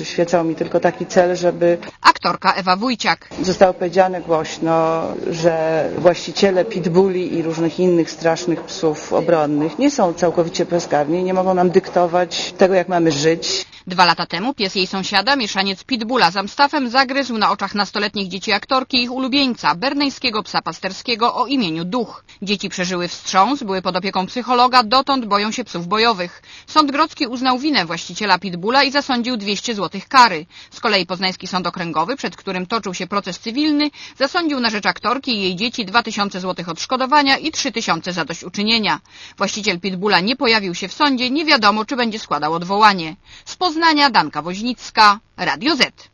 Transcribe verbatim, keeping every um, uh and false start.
przyświecał mi tylko taki cel, żeby... Aktorka Ewa Wójciak. Zostało powiedziane głośno, że właściciele pitbulli i różnych innych strasznych psów obronnych nie są całkowicie bezkarni, nie mogą nam dyktować tego, jak mamy żyć. Dwa lata temu pies jej sąsiada, mieszaniec pitbulla z Amstaffem, zagryzł na oczach nastoletnich dzieci aktorki ich ulubieńca, bernejskiego psa pasterskiego o imieniu Duch. Dzieci przeżyły wstrząs, były pod opieką psychologa, dotąd boją się psów bojowych. Sąd grodzki uznał winę właściciela pitbulla i zasądził dwieście złotych kary. Z kolei Poznański Sąd Okręgowy, przed którym toczył się proces cywilny, zasądził na rzecz aktorki i jej dzieci dwa tysiące złotych odszkodowania i trzy tysiące zadośćuczynienia. Właściciel pitbulla nie pojawił się w sądzie, nie wiadomo, czy będzie składał odwołanie. Z Poznania Danka Woźnicka, Radio Z.